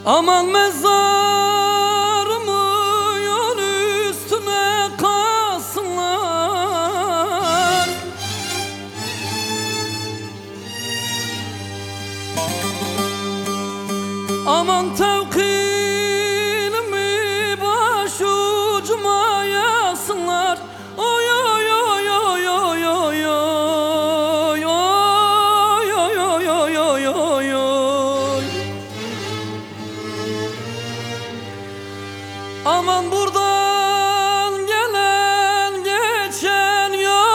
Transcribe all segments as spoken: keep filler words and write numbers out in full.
Aman mezarımı yol üstüne kalsınlar. Aman tevkilimi başucuma yazsınlar. Oy oy oy oy oy oy oy oy oy oy oy oy oy oy. Aman buradan gelen geçen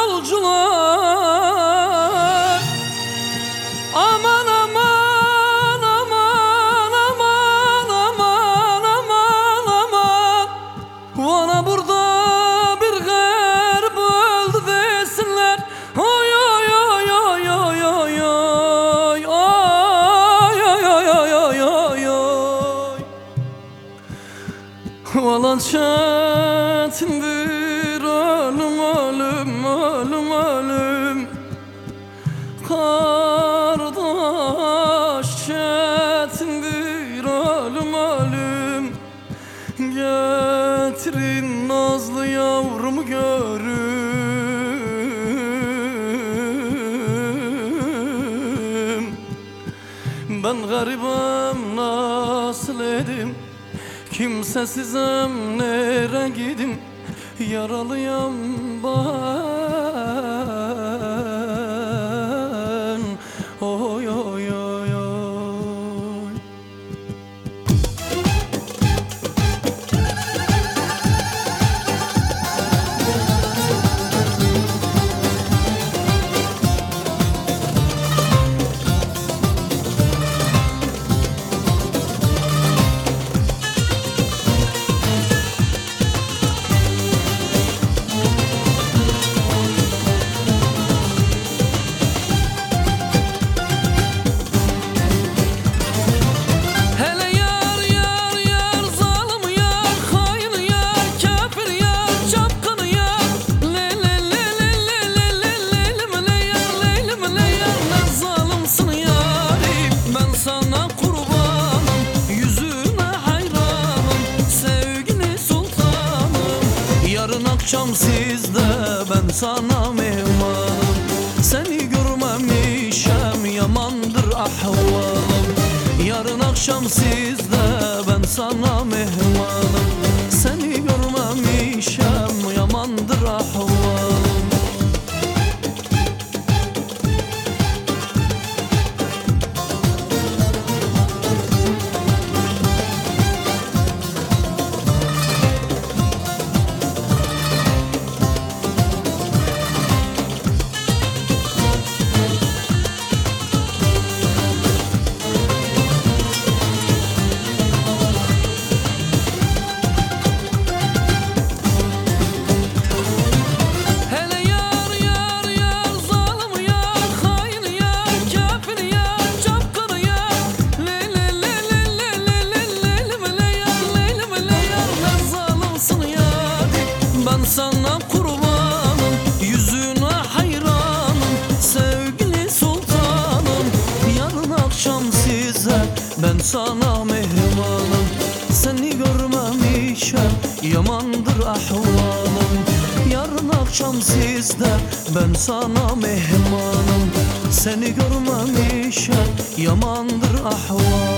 yolcular, aman aman aman aman aman aman aman, bana burada bir garip öldü desinler. Oy oy oy oy oy oy oy oy oy oy oy oy oy oy. Vallahi çetindir ölüm ölüm ölüm ölüm, kardeş çetindir ölüm ölüm. Getirin nazlı yavrumu görüm. Ben garibim nasıl edim, kimsesizim nere gidim, yaralıyım ben. Oy oy oy oy. Yarın akşam sizde ben sana mehmanım, seni görmemişem yamandır ahvalım. Yarın akşam sizde ben sana mehmanım, seni görmemişem yamandır ahvalım. Sana kurbanım, yüzüne hayranım, sevgili sultanım. Yarın akşam size ben sana mehmanım, seni görmemişem yamandır ahvalım. Yarın akşam sizde ben sana mehmanım, seni görmemişem yamandır ahvalım.